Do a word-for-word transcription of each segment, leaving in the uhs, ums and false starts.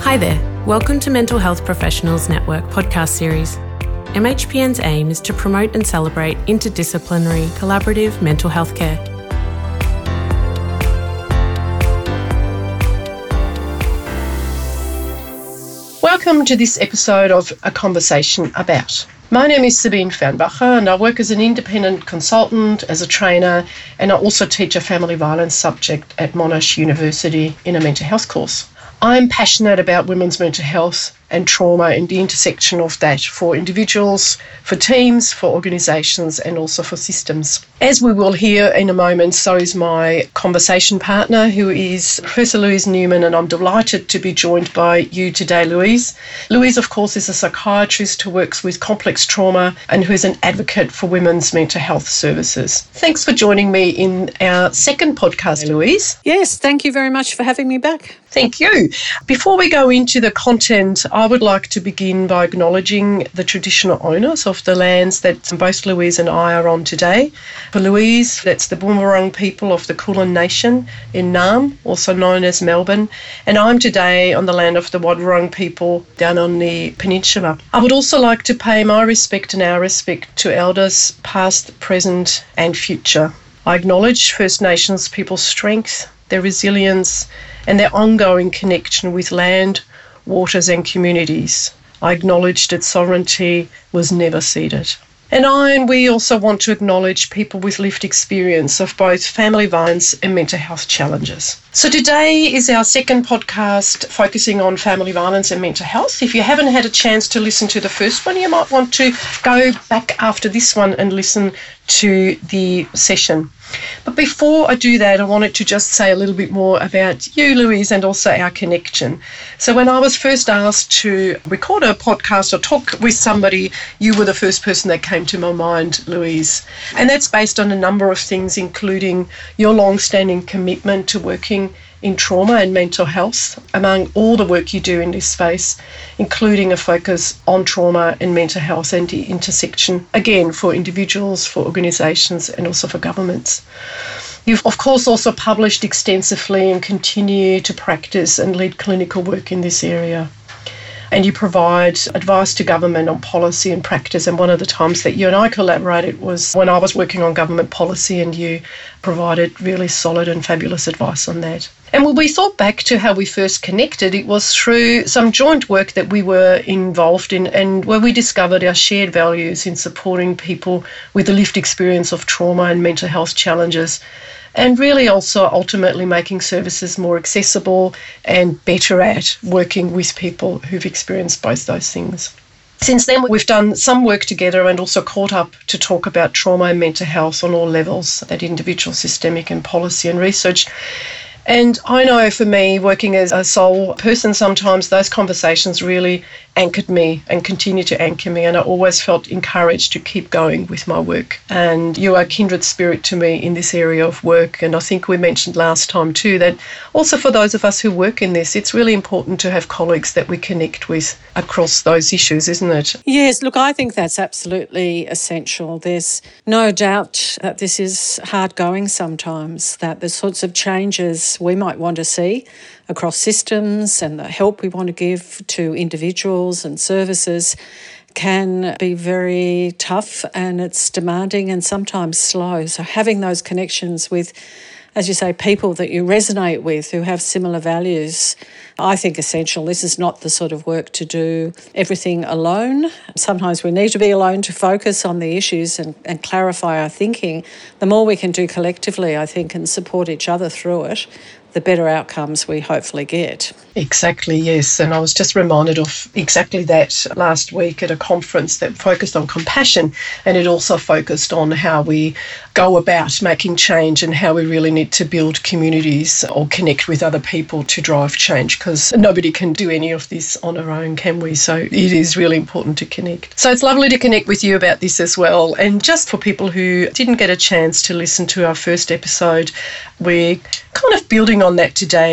Hi there, welcome to Mental Health Professionals Network podcast series. M H P N's aim is to promote and celebrate interdisciplinary, collaborative mental health care. Welcome to this episode of A Conversation About. My name is Sabine Fernbacher and I work as an independent consultant, as a trainer, and I also teach a family violence subject at Monash University in a mental health course. I'm passionate about women's mental health and trauma and the intersection of that for individuals, for teams, for organisations and also for systems. As we will hear in a moment, so is my conversation partner, who is Professor Louise Newman, and I'm delighted to be joined by you today, Louise. Louise, of course, is a psychiatrist who works with complex trauma and who is an advocate for women's mental health services. Thanks for joining me in our second podcast, Louise. Yes, thank you very much for having me back. Thank you. Before we go into the content, I would like to begin by acknowledging the traditional owners of the lands that both Louise and I are on today. For Louise, that's the Boonwurrung people of the Kulin Nation in Naarm, also known as Melbourne, and I'm today on the land of the Wadwurrung people down on the peninsula. I would also like to pay my respect and our respect to elders past, present and future. I acknowledge First Nations people's strength, their resilience and their ongoing connection with land, waters and communities. I acknowledge that sovereignty was never ceded. And I and we also want to acknowledge people with lived experience of both family violence and mental health challenges. So today is our second podcast focusing on family violence and mental health. If you haven't had a chance to listen to the first one, you might want to go back after this one and listen to the session. But before I do that, I wanted to just say a little bit more about you, Louise, and also our connection. So when I was first asked to record a podcast or talk with somebody, you were the first person that came to my mind, Louise. And that's based on a number of things, including your long-standing commitment to working in trauma and mental health, among all the work you do in this space, including a focus on trauma and mental health and the intersection, again, for individuals, for organisations and also for governments. You've, of course, also published extensively and continue to practice and lead clinical work in this area. And you provide advice to government on policy and practice. And one of the times that you and I collaborated was when I was working on government policy, and you provided really solid and fabulous advice on that. And when we thought back to how we first connected, it was through some joint work that we were involved in, and where we discovered our shared values in supporting people with the lived experience of trauma and mental health challenges, and really also ultimately making services more accessible and better at working with people who've experienced both those things. Since then, we've done some work together and also caught up to talk about trauma and mental health on all levels, at individual, systemic and policy and research. And I know for me, working as a sole person, sometimes those conversations really anchored me and continue to anchor me, and I always felt encouraged to keep going with my work. And you are a kindred spirit to me in this area of work, and I think we mentioned last time too that also for those of us who work in this, it's really important to have colleagues that we connect with across those issues, isn't it? Yes, look, I think that's absolutely essential. There's no doubt that this is hard going sometimes, that the sorts of changes we might want to see across systems and the help we want to give to individuals and services can be very tough, and it's demanding and sometimes slow. So having those connections with, as you say, people that you resonate with who have similar values, I think essential. This is not the sort of work to do everything alone. Sometimes we need to be alone to focus on the issues and, and clarify our thinking. The more we can do collectively, I think, and support each other through it, the better outcomes we hopefully get. Exactly, yes. And I was just reminded of exactly that last week at a conference that focused on compassion, and it also focused on how we go about making change and how we really need to build communities or connect with other people to drive change, because nobody can do any of this on our own, can we? So it is really important to connect. So it's lovely to connect with you about this as well. And just for people who didn't get a chance to listen to our first episode, we're kind of building on that today.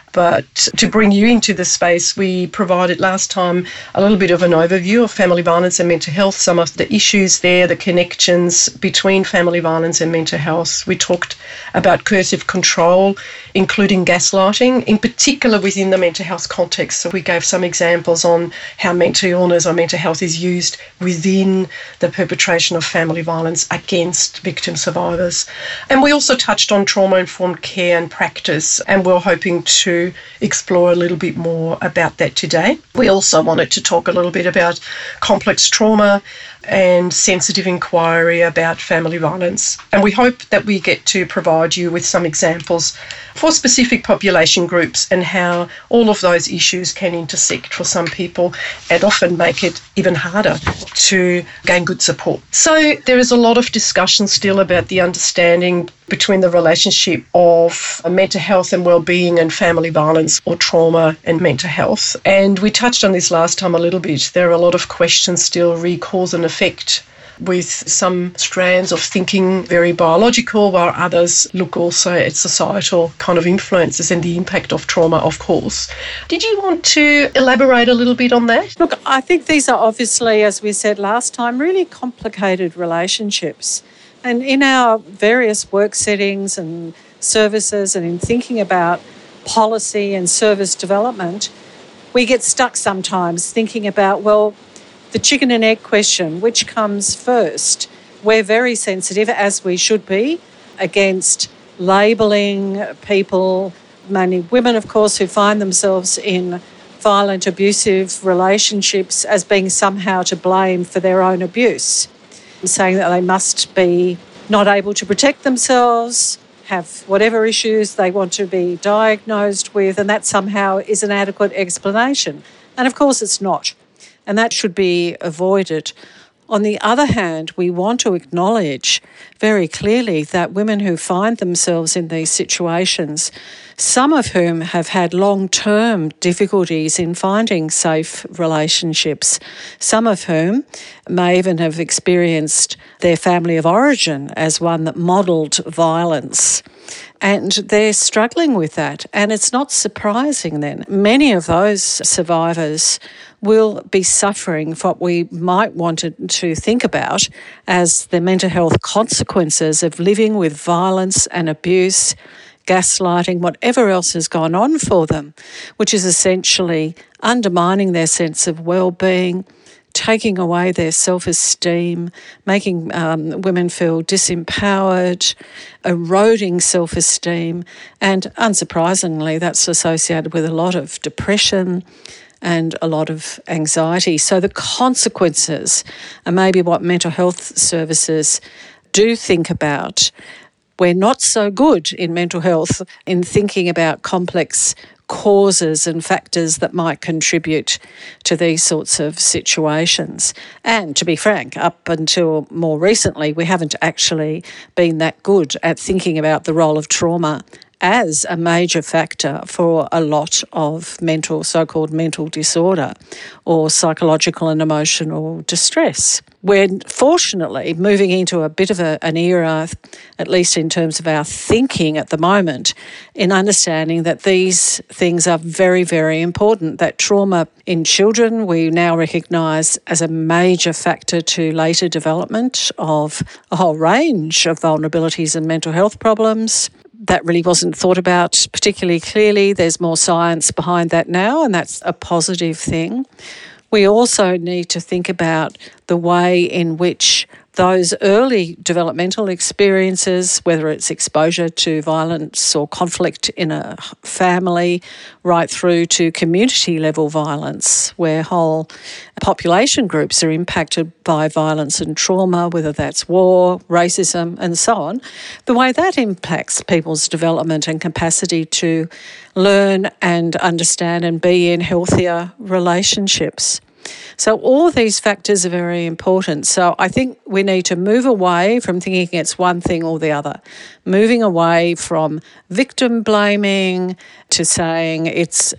But to bring you into the space, we provided last time a little bit of an overview of family violence and mental health, some of the issues there, the connections between family violence and mental health. We talked about coercive control, including gaslighting, in particular within the mental health context. So we gave some examples on how mental illness or mental health is used within the perpetration of family violence against victim survivors. And we also touched on trauma-informed care and practice, and we're hoping to explore a little bit more about that today. We also wanted to talk a little bit about complex trauma and sensitive inquiry about family violence. And we hope that we get to provide you with some examples for specific population groups and how all of those issues can intersect for some people and often make it even harder to gain good support. So there is a lot of discussion still about the understanding between the relationship of mental health and well-being and family violence, or trauma and mental health. And we touched on this last time a little bit. There are a lot of questions still re cause and effect, with some strands of thinking very biological, while others look also at societal kind of influences and the impact of trauma, of course. Did you want to elaborate a little bit on that? Look, I think these are obviously, as we said last time, really complicated relationships. And in our various work settings and services and in thinking about policy and service development, we get stuck sometimes thinking about, well, the chicken and egg question, which comes first? We're very sensitive, as we should be, against labelling people, mainly women, of course, who find themselves in violent, abusive relationships as being somehow to blame for their own abuse, saying that they must be not able to protect themselves, have whatever issues they want to be diagnosed with, and that somehow is an adequate explanation. And of course it's not. And that should be avoided. On the other hand, we want to acknowledge very clearly that women who find themselves in these situations, some of whom have had long-term difficulties in finding safe relationships, some of whom may even have experienced their family of origin as one that modelled violence. And they're struggling with that. And it's not surprising then. Many of those survivors will be suffering what we might want to, to think about as the mental health consequences of living with violence and abuse, gaslighting, whatever else has gone on for them, which is essentially undermining their sense of well-being, taking away their self-esteem, making um, women feel disempowered, eroding self-esteem, and unsurprisingly, that's associated with a lot of depression and a lot of anxiety. So the consequences are maybe what mental health services do think about. We're not so good in mental health in thinking about complex causes and factors that might contribute to these sorts of situations. And to be frank, up until more recently, we haven't actually been that good at thinking about the role of trauma as a major factor for a lot of mental, so-called mental disorder or psychological and emotional distress. We're fortunately moving into a bit of a, an era, at least in terms of our thinking at the moment, in understanding that these things are very, very important, that trauma in children we now recognise as a major factor to later development of a whole range of vulnerabilities and mental health problems. That really wasn't thought about particularly clearly. There's more science behind that now, and that's a positive thing. We also need to think about the way in which those early developmental experiences, whether it's exposure to violence or conflict in a family, right through to community-level violence, where whole population groups are impacted by violence and trauma, whether that's war, racism, and so on, the way that impacts people's development and capacity to learn and understand and be in healthier relationships. So all these factors are very important. So I think we need to move away from thinking it's one thing or the other, moving away from victim blaming to saying it's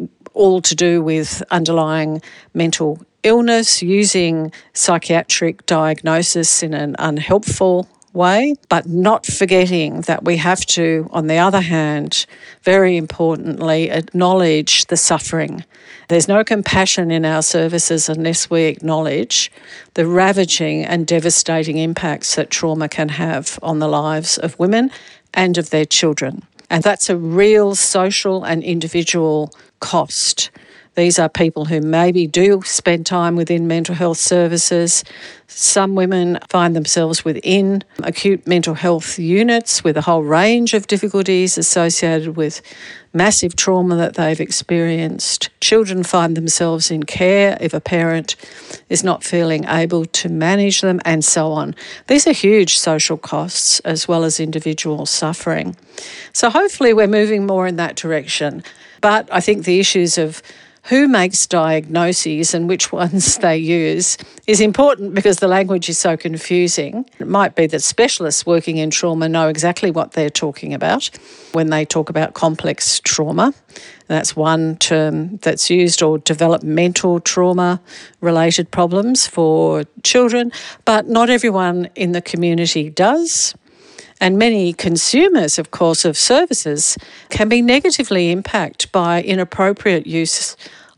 all to do with underlying mental illness, using psychiatric diagnosis in an unhelpful way, but not forgetting that we have to, on the other hand, very importantly, acknowledge the suffering. There's no compassion in our services unless we acknowledge the ravaging and devastating impacts that trauma can have on the lives of women and of their children. And that's a real social and individual cost. These are people who maybe do spend time within mental health services. Some women find themselves within acute mental health units with a whole range of difficulties associated with massive trauma that they've experienced. Children find themselves in care if a parent is not feeling able to manage them, and so on. These are huge social costs as well as individual suffering. So hopefully we're moving more in that direction. But I think the issues of who makes diagnoses and which ones they use is important because the language is so confusing. It might be that specialists working in trauma know exactly what they're talking about when they talk about complex trauma. That's one term that's used, or developmental trauma-related problems for children, but not everyone in the community does. And many consumers, of course, of services can be negatively impacted by inappropriate use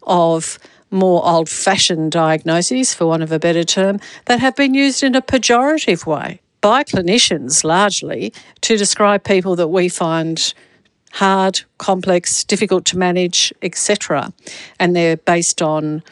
of more old-fashioned diagnoses, for want of a better term, that have been used in a pejorative way by clinicians largely to describe people that we find hard, complex, difficult to manage, et cetera. And they're based on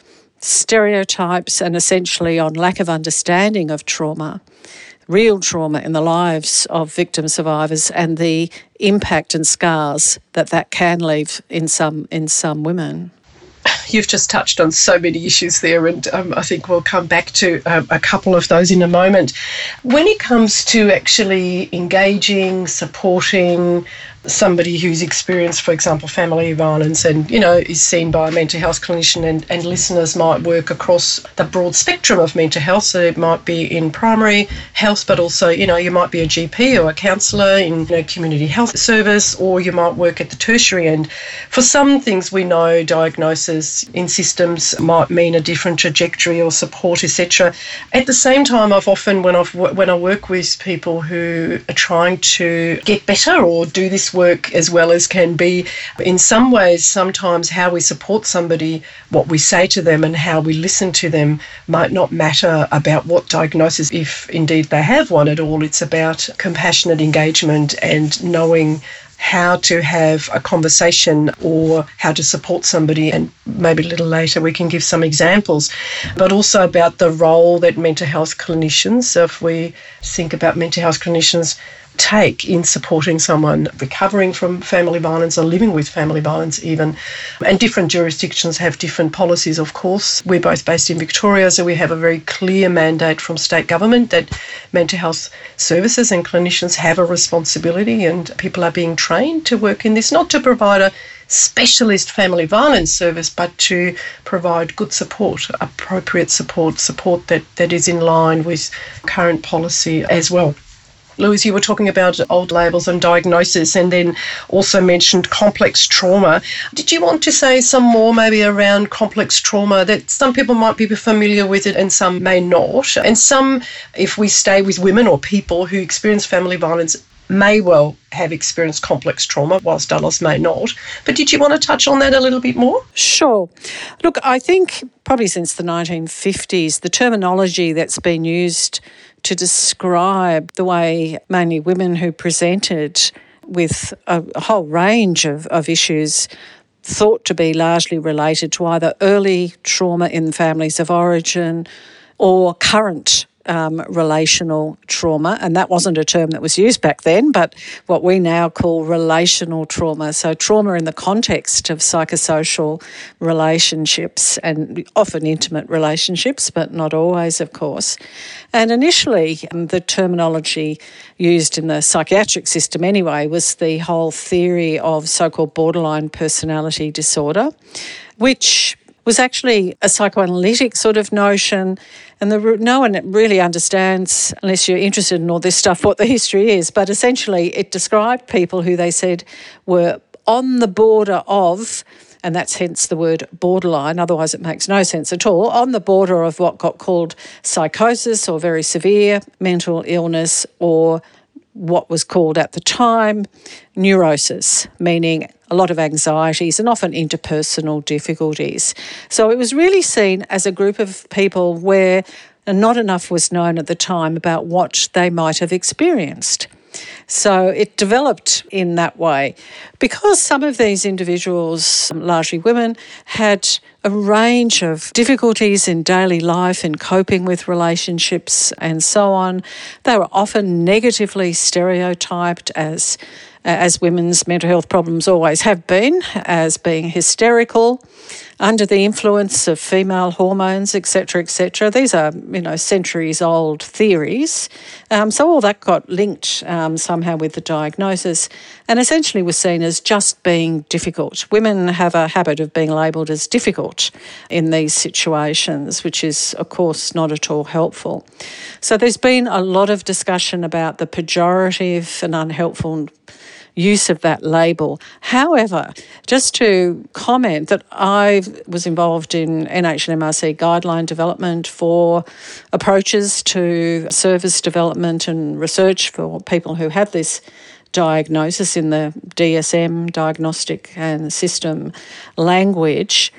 stereotypes and essentially on lack of understanding of trauma. Real trauma in the lives of victim survivors and the impact and scars that that can leave in some in some women. You've just touched on so many issues there, and um, I think we'll come back to um, a couple of those in a moment. When it comes to actually engaging, supporting somebody who's experienced, for example, family violence and, you know, is seen by a mental health clinician, and, and listeners might work across the broad spectrum of mental health. So it might be in primary health, but also, you know, you might be a G P or a counsellor in a community health service, or you might work at the tertiary end. For some things we know diagnosis in systems might mean a different trajectory or support, et cetera. At the same time, I've often, when, I've, when I work with people who are trying to get better or do this work as well as can be, in some ways, sometimes how we support somebody, what we say to them and how we listen to them might not matter about what diagnosis, if indeed they have one at all. It's about compassionate engagement and knowing how to have a conversation or how to support somebody, and maybe a little later we can give some examples, but also about the role that mental health clinicians, so if we think about mental health clinicians, take in supporting someone recovering from family violence or living with family violence even. And different jurisdictions have different policies, of course. We're both based in Victoria, so we have a very clear mandate from state government that mental health services and clinicians have a responsibility, and people are being trained to work in this, not to provide a specialist family violence service, but to provide good support, appropriate support, support that, that is in line with current policy as well. Louise, you were talking about old labels and diagnosis, and then also mentioned complex trauma. Did you want to say some more maybe around complex trauma, that some people might be familiar with it and some may not? And some, if we stay with women or people who experience family violence, may well have experienced complex trauma, whilst others may not. But did you want to touch on that a little bit more? Sure. Look, I think probably since the nineteen fifties, the terminology that's been used to describe the way mainly women who presented with a, a whole range of, of issues thought to be largely related to either early trauma in families of origin or current Um, relational trauma, and that wasn't a term that was used back then, but what we now call relational trauma. So trauma in the context of psychosocial relationships, and often intimate relationships, but not always, of course. And initially, um, the terminology used in the psychiatric system anyway was the whole theory of so-called borderline personality disorder, which was actually a psychoanalytic sort of notion, and the, no one really understands, unless you're interested in all this stuff, what the history is. But essentially it described people who they said were on the border of and that's hence the word borderline, otherwise it makes no sense at all, on the border of what got called psychosis or very severe mental illness, or what was called at the time neurosis, meaning a lot of anxieties and often interpersonal difficulties. So it was really seen as a group of people where not enough was known at the time about what they might have experienced. So it developed in that way. Because some of these individuals, largely women, had a range of difficulties in daily life and coping with relationships and so on, they were often negatively stereotyped as as women's mental health problems always have been, as being hysterical, under the influence of female hormones, et cetera, et cetera. These are, you know, centuries-old theories. Um, so all that got linked um, somehow with the diagnosis and essentially was seen as just being difficult. Women have a habit of being labelled as difficult in these situations, which is, of course, not at all helpful. So there's been a lot of discussion about the pejorative and unhelpful use of that label. However, just to comment that I was involved in N H L M R C guideline development for approaches to service development and research for people who have this diagnosis in the D S M, diagnostic and system language.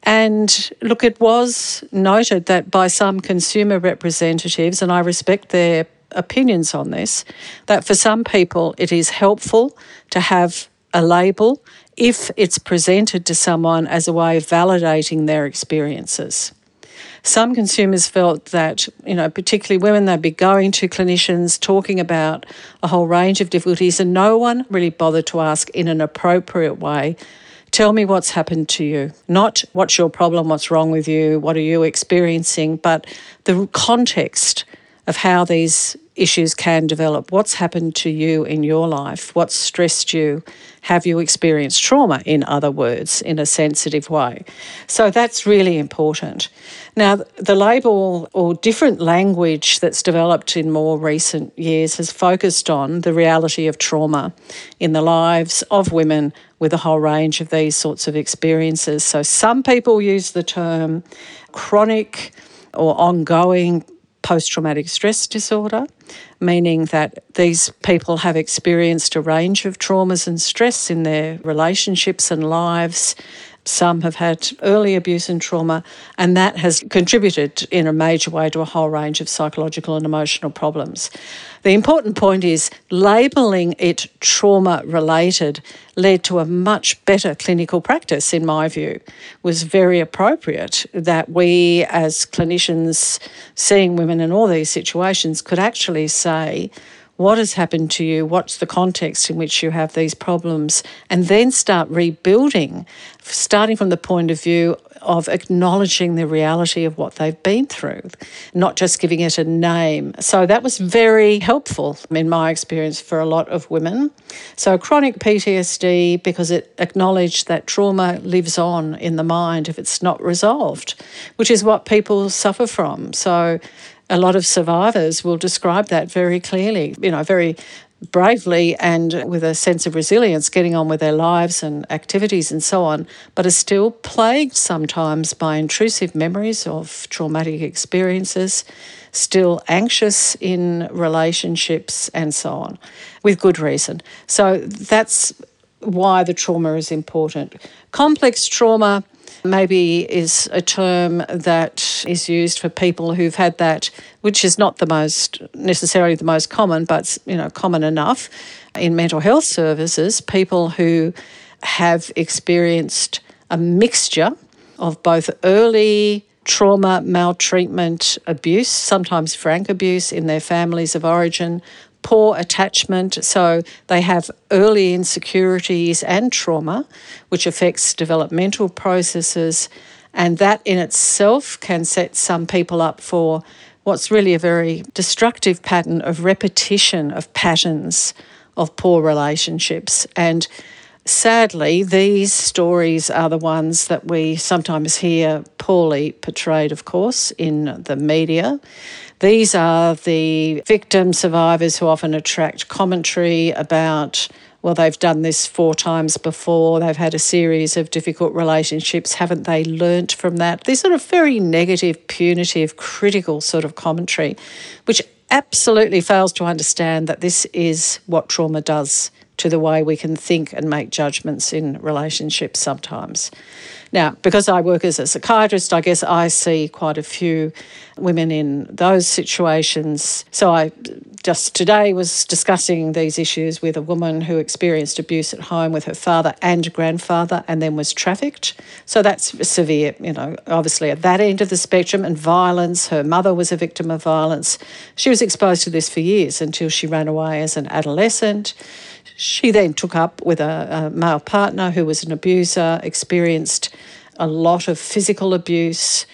And look, it was noted that by some consumer representatives, and I respect their opinions on this, that for some people it is helpful to have a label if it's presented to someone as a way of validating their experiences. Some consumers felt that, you know, particularly women, they'd be going to clinicians talking about a whole range of difficulties and no one really bothered to ask in an appropriate way, tell me what's happened to you. Not what's your problem, what's wrong with you, what are you experiencing, but the context of how these issues can develop. What's happened to you in your life? What's stressed you? Have you experienced trauma, in other words, in a sensitive way? So that's really important. Now, the label or different language that's developed in more recent years has focused on the reality of trauma in the lives of women with a whole range of these sorts of experiences. So some people use the term chronic or ongoing post-traumatic stress disorder, meaning that these people have experienced a range of traumas and stress in their relationships and lives. Some have had early abuse and trauma, and that has contributed in a major way to a whole range of psychological and emotional problems. The important point is labelling it trauma-related led to a much better clinical practice, in my view. It was very appropriate that we as clinicians seeing women in all these situations could actually say, what has happened to you? What's the context in which you have these problems? And then start rebuilding, starting from the point of view of acknowledging the reality of what they've been through, not just giving it a name. So that was very helpful in my experience for a lot of women. So chronic P T S D, because it acknowledged that trauma lives on in the mind if it's not resolved, which is what people suffer from. So a lot of survivors will describe that very clearly, you know, very bravely and with a sense of resilience, getting on with their lives and activities and so on, but are still plagued sometimes by intrusive memories of traumatic experiences, still anxious in relationships and so on, with good reason. So that's why the trauma is important. Complex trauma maybe is a term that is used for people who've had that, which is not the most necessarily the most common, but you know, common enough in mental health services, people who have experienced a mixture of both early trauma, maltreatment, abuse, sometimes frank abuse in their families of origin, poor attachment, so they have early insecurities and trauma, which affects developmental processes, and that in itself can set some people up for what's really a very destructive pattern of repetition of patterns of poor relationships. And sadly, these stories are the ones that we sometimes hear poorly portrayed, of course, in the media. These are the victim survivors who often attract commentary about well, they've done this four times before, they've had a series of difficult relationships, haven't they learnt from that? This sort of very negative, punitive, critical sort of commentary, which absolutely fails to understand that this is what trauma does to the way we can think and make judgments in relationships sometimes. Now, because I work as a psychiatrist, I guess I see quite a few women in those situations. So I just today was discussing these issues with a woman who experienced abuse at home with her father and grandfather and then was trafficked. So that's severe, you know, obviously at that end of the spectrum, and violence. Her mother was a victim of violence. She was exposed to this for years until she ran away as an adolescent. She then took up with a, a male partner who was an abuser, experienced a lot of physical abuse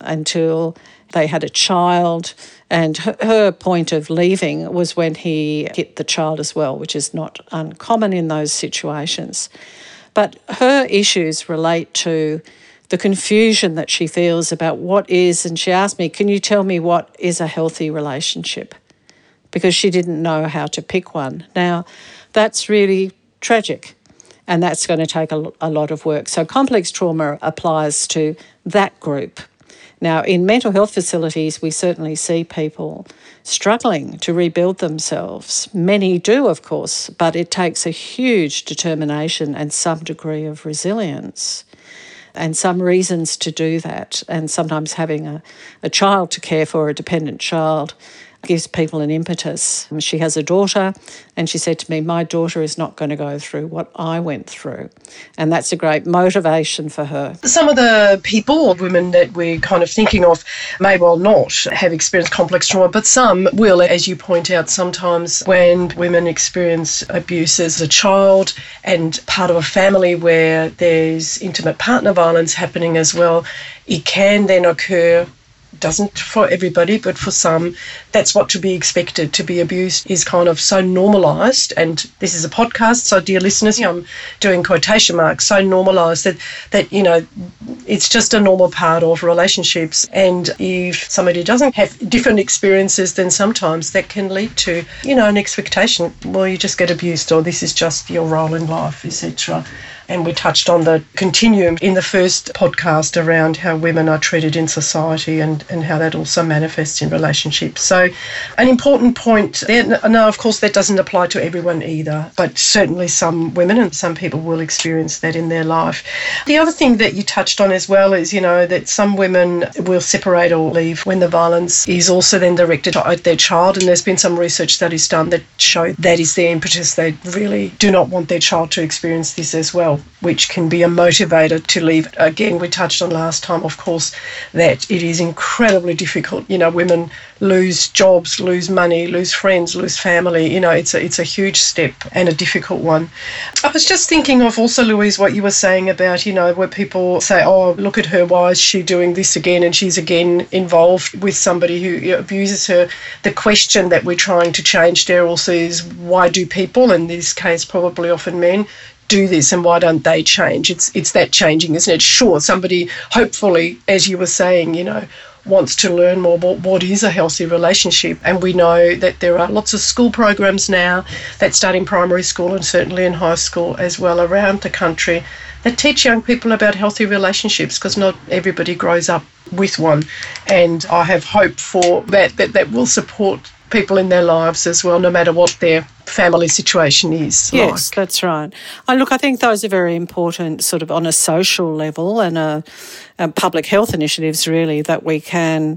until they had a child. And her, her point of leaving was when he hit the child as well, which is not uncommon in those situations. But her issues relate to the confusion that she feels about what is, and she asked me, can you tell me what is a healthy relationship? Because she didn't know how to pick one. Now, that's really tragic, and that's going to take a, a lot of work. So complex trauma applies to that group. Now, in mental health facilities, we certainly see people struggling to rebuild themselves. Many do, of course, but it takes a huge determination and some degree of resilience and some reasons to do that. And sometimes having a, a child to care for, a dependent child, gives people an impetus. She has a daughter, and she said to me, my daughter is not going to go through what I went through. And that's a great motivation for her. Some of the people or women that we're kind of thinking of may well not have experienced complex trauma, but some will, as you point out, sometimes when women experience abuse as a child and part of a family where there's intimate partner violence happening as well, it can then occur. Doesn't for everybody, but for some, that's what to be expected. To be abused is kind of so normalised, and this is a podcast, so dear listeners, I'm doing quotation marks, so normalised that, that, you know, it's just a normal part of relationships. And if somebody doesn't have different experiences, then sometimes that can lead to, you know, an expectation, well, you just get abused, or this is just your role in life, et cetera. And we touched on the continuum in the first podcast around how women are treated in society and, and how that also manifests in relationships. So an important point there. Now, of course, that doesn't apply to everyone either, but certainly some women and some people will experience that in their life. The other thing that you touched on as well is, you know, that some women will separate or leave when the violence is also then directed at their child. And there's been some research studies done that show that is the impetus. They really do not want their child to experience this as well, which can be a motivator to leave. Again, we touched on last time, of course, that it is incredibly difficult. You know, women lose jobs, lose money, lose friends, lose family. You know, it's a, it's a huge step and a difficult one. I was just thinking of also, Louise, what you were saying about, you know, where people say, oh, look at her, why is she doing this again? And she's again involved with somebody who abuses her. The question that we're trying to change there also is, why do people, in this case probably often men, do this, and why don't they change? It's it's that changing, isn't it? Sure, somebody hopefully, as you were saying, you know, wants to learn more about what is a healthy relationship. And we know that there are lots of school programs now that start in primary school and certainly in high school as well around the country that teach young people about healthy relationships, because not everybody grows up with one. And I have hope for that, that that will support people in their lives as well, no matter what their family situation is. Yes, like. That's right. I look, I think those are very important sort of on a social level and a, a public health initiatives really that we can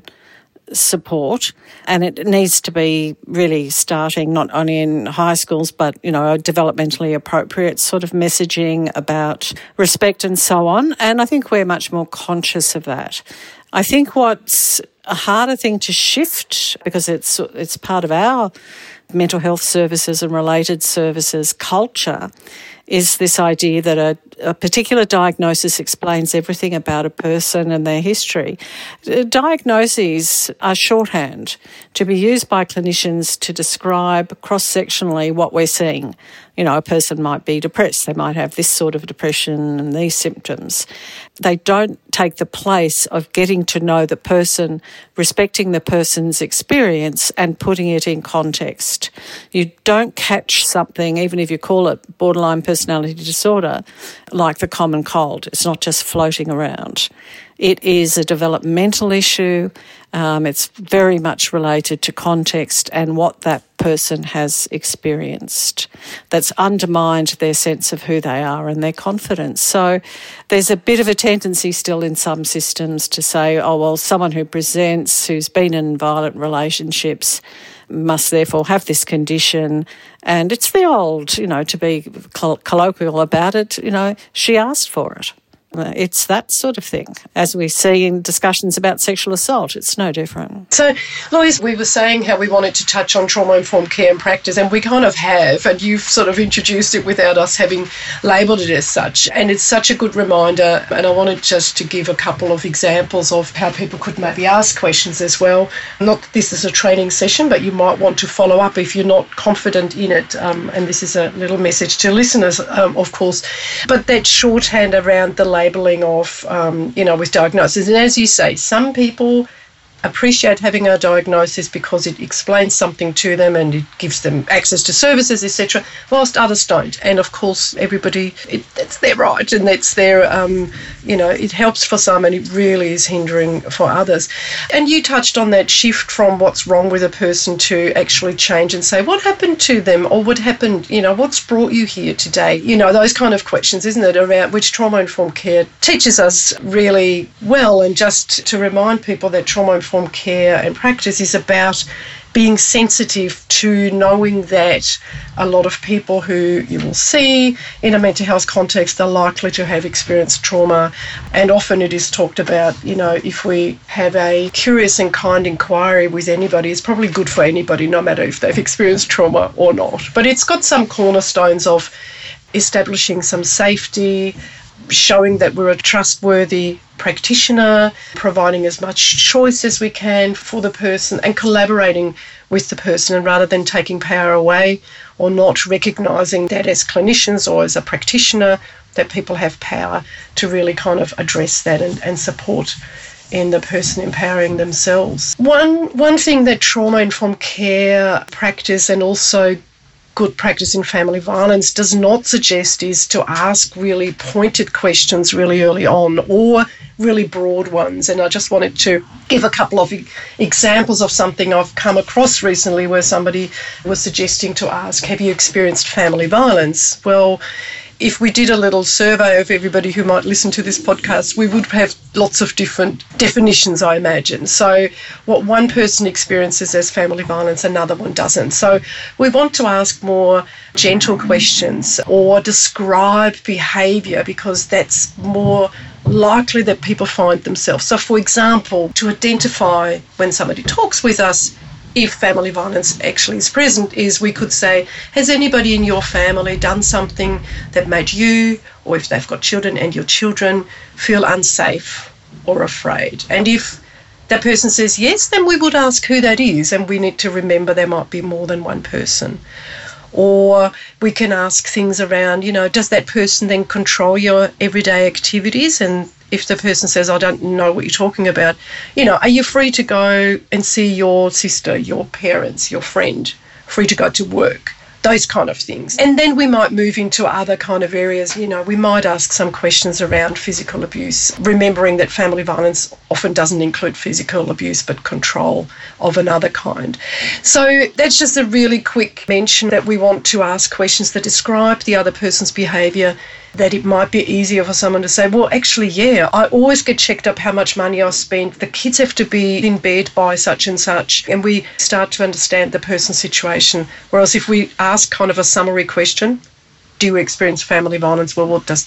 support, and it needs to be really starting not only in high schools but, you know, developmentally appropriate sort of messaging about respect and so on, and I think we're much more conscious of that. I think what's a harder thing to shift, because it's it's part of our mental health services and related services culture, is this idea that a, a particular diagnosis explains everything about a person and their history. Diagnoses are shorthand to be used by clinicians to describe cross-sectionally what we're seeing. You know, a person might be depressed. They might have this sort of depression and these symptoms. They don't take the place of getting to know the person, respecting the person's experience and putting it in context. You don't catch something, even if you call it borderline personality disorder, like the common cold. It's not just floating around. It is a developmental issue. Um, it's very much related to context and what that person has experienced that's undermined their sense of who they are and their confidence. So there's a bit of a tendency still in some systems to say, oh, well, someone who presents, who's been in violent relationships, must therefore have this condition. And it's the old, you know, to be coll- colloquial about it, you know, she asked for it. It's that sort of thing. As we see in discussions about sexual assault, it's no different. So, Louise, we were saying how we wanted to touch on trauma-informed care and practice, and we kind of have, and you've sort of introduced it without us having labelled it as such. And it's such a good reminder, and I wanted just to give a couple of examples of how people could maybe ask questions as well. Not that this is a training session, but you might want to follow up if you're not confident in it. Um, and this is a little message to listeners, um, of course. But that shorthand around the labelling of, um, you know, with diagnosis. And as you say, some people appreciate having a diagnosis because it explains something to them and it gives them access to services, et cetera, whilst others don't. And of course, everybody, it, that's their right and that's their, um, you know, it helps for some and it really is hindering for others. And you touched on that shift from what's wrong with a person to actually change and say, what happened to them or what happened, you know, what's brought you here today? You know, those kind of questions, isn't it, around which trauma-informed care teaches us really well. And just to remind people that trauma-informed care and practice is about being sensitive to knowing that a lot of people who you will see in a mental health context are likely to have experienced trauma. And often it is talked about, you know, if we have a curious and kind inquiry with anybody, it's probably good for anybody, no matter if they've experienced trauma or not. But it's got some cornerstones of establishing some safety, showing that we're a trustworthy practitioner, providing as much choice as we can for the person and collaborating with the person, and rather than taking power away or not recognising that as clinicians or as a practitioner that people have power to really kind of address that and, and support in the person empowering themselves. One, one thing that trauma-informed care practice and also good practice in family violence does not suggest is to ask really pointed questions really early on or really broad ones. And I just wanted to give a couple of e- examples of something I've come across recently where somebody was suggesting to ask, have you experienced family violence? Well, if we did a little survey of everybody who might listen to this podcast, we would have lots of different definitions, I imagine. So what one person experiences as family violence, another one doesn't. So we want to ask more gentle questions or describe behaviour because that's more likely that people find themselves. So, for example, to identify when somebody talks with us, if family violence actually is present, is we could say, has anybody in your family done something that made you, or if they've got children and your children, feel unsafe or afraid? And if that person says yes, then we would ask who that is, and we need to remember there might be more than one person. Or we can ask things around, you know, does that person then control your everyday activities? And if the person says, I don't know what you're talking about, you know, are you free to go and see your sister, your parents, your friend, free to go to work? Those kind of things. And then we might move into other kind of areas. You know, we might ask some questions around physical abuse, remembering that family violence often doesn't include physical abuse, but control of another kind. So that's just a really quick mention that we want to ask questions that describe the other person's behaviour, that it might be easier for someone to say, well, actually, yeah, I always get checked up how much money I spent. The kids have to be in bed by such and such. And we start to understand the person's situation. Whereas if we ask kind of a summary question, do you experience family violence? Well, what does that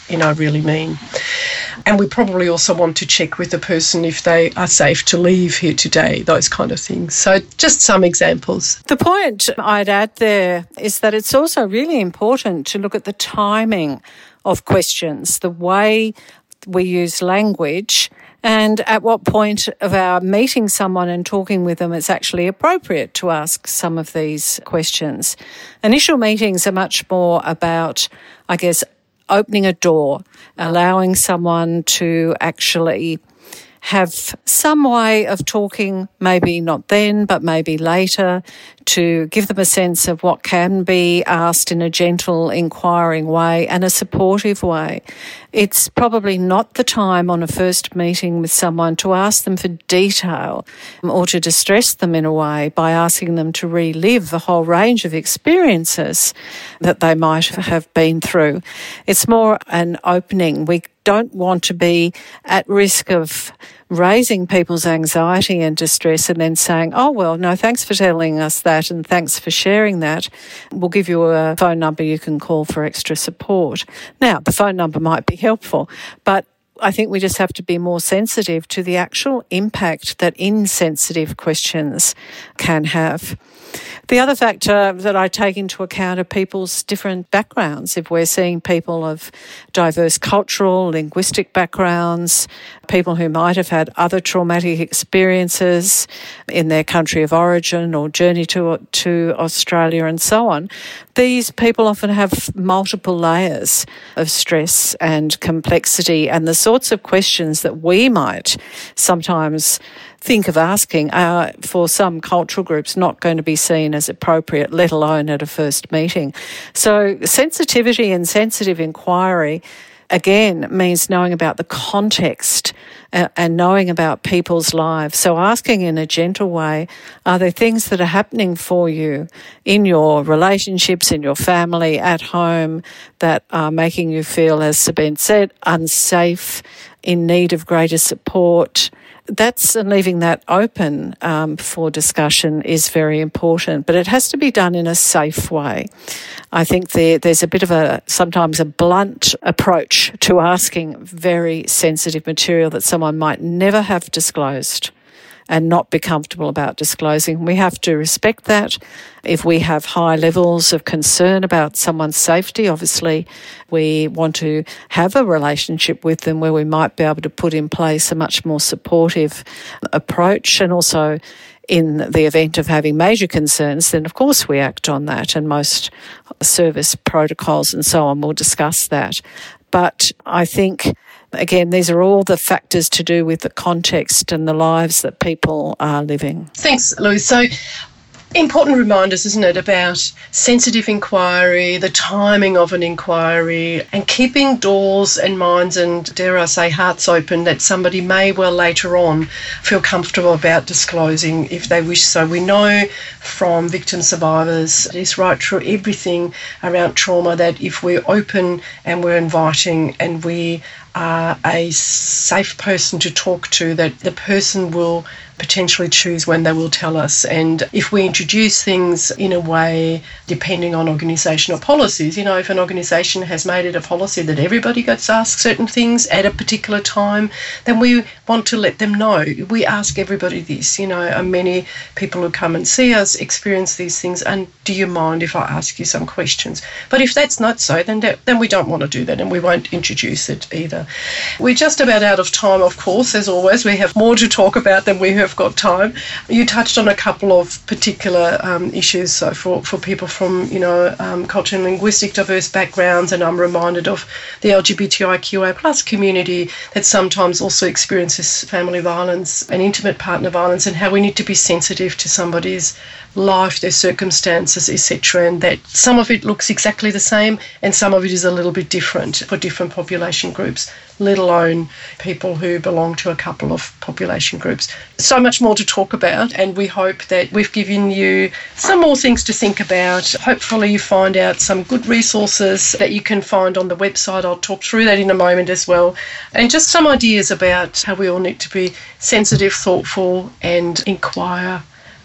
you know, really mean? And we probably also want to check with the person if they are safe to leave here today, those kind of things. So just some examples. The point I'd add there is that it's also really important to look at the timing of questions, the way we use language, and at what point of our meeting someone and talking with them it's actually appropriate to ask some of these questions. Initial meetings are much more about, I guess, opening a door, allowing someone to actually have some way of talking, maybe not then, but maybe later, to give them a sense of what can be asked in a gentle, inquiring way and a supportive way. It's probably not the time on a first meeting with someone to ask them for detail or to distress them in a way by asking them to relive a whole range of experiences that they might have been through. It's more an opening. We don't want to be at risk of raising people's anxiety and distress and then saying, oh, well, no, thanks for telling us that and thanks for sharing that. We'll give you a phone number you can call for extra support. Now, the phone number might be helpful, but I think we just have to be more sensitive to the actual impact that insensitive questions can have. The other factor that I take into account are people's different backgrounds. If we're seeing people of diverse cultural, linguistic backgrounds, people who might have had other traumatic experiences in their country of origin or journey to, to Australia and so on, these people often have multiple layers of stress and complexity, and the sorts of questions that we might sometimes think of asking are, for some cultural groups, not going to be seen as appropriate, let alone at a first meeting. So sensitivity and sensitive inquiry, again, means knowing about the context uh, and knowing about people's lives. So asking in a gentle way, are there things that are happening for you in your relationships, in your family, at home, that are making you feel, as Sabine said, unsafe, in need of greater support? That's, and leaving that open um, for discussion is very important, but it has to be done in a safe way. I think there, there's a bit of a, sometimes a blunt approach to asking very sensitive material that someone might never have disclosed and not be comfortable about disclosing. We have to respect that. If we have high levels of concern about someone's safety, obviously we want to have a relationship with them where we might be able to put in place a much more supportive approach. And also, in the event of having major concerns, then of course we act on that, and most service protocols and so on will discuss that. But I think, again, these are all the factors to do with the context and the lives that people are living. Thanks, Louise. So, important reminders, isn't it, about sensitive inquiry, the timing of an inquiry, and keeping doors and minds and, dare I say, hearts open that somebody may well later on feel comfortable about disclosing if they wish so. We know from victim survivors, it's right through everything around trauma, that if we're open and we're inviting and we are a safe person to talk to, that the person will potentially choose when they will tell us. And if we introduce things in a way, depending on organisational policies, you know, if an organisation has made it a policy that everybody gets asked certain things at a particular time, then we want to let them know. We ask everybody this, you know, and many people who come and see us experience these things, and do you mind if I ask you some questions? But if that's not so, then that, then we don't want to do that, and we won't introduce it either. We're just about out of time, of course, as always. We have more to talk about than we have got time. You touched on a couple of particular um, issues, so for, for people from, you know, um, cultural and linguistic diverse backgrounds, and I'm reminded of the L G B T I Q A plus community that sometimes also experiences family violence and intimate partner violence, and how we need to be sensitive to somebody's life, their circumstances, et cetera, and that some of it looks exactly the same and some of it is a little bit different for different population groups, let alone people who belong to a couple of population groups. So much more to talk about, and we hope that we've given you some more things to think about. Hopefully you find out some good resources that you can find on the website. I'll talk through that in a moment as well, and just some ideas about how we all need to be sensitive, thoughtful, and inquire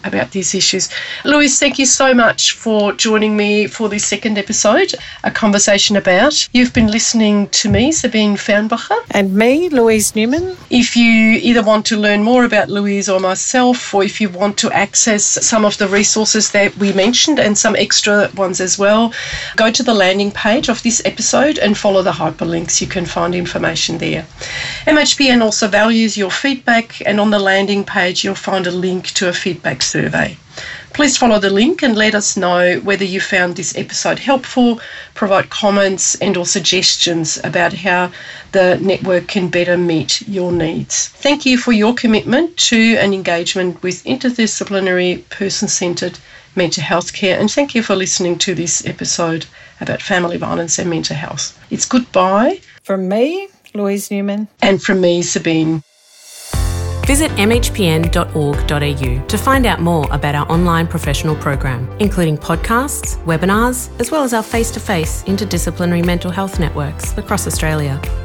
about these issues. Louise, thank you so much for joining me for this second episode, a conversation about. You've been listening to me, Sabine Fernbacher. And me, Louise Newman. If you either want to learn more about Louise or myself, or if you want to access some of the resources that we mentioned and some extra ones as well, go to the landing page of this episode and follow the hyperlinks. You can find information there. M H P N also values your feedback, and on the landing page you'll find a link to a feedback survey. Please follow the link and let us know whether you found this episode helpful, provide comments and or suggestions about how the network can better meet your needs. Thank you for your commitment to and engagement with interdisciplinary, person-centred mental health care, and thank you for listening to this episode about family violence and mental health. It's goodbye. From me, Louise Newman. And from me, Sabine. Visit m h p n dot org dot a u to find out more about our online professional program, including podcasts, webinars, as well as our face-to-face interdisciplinary mental health networks across Australia.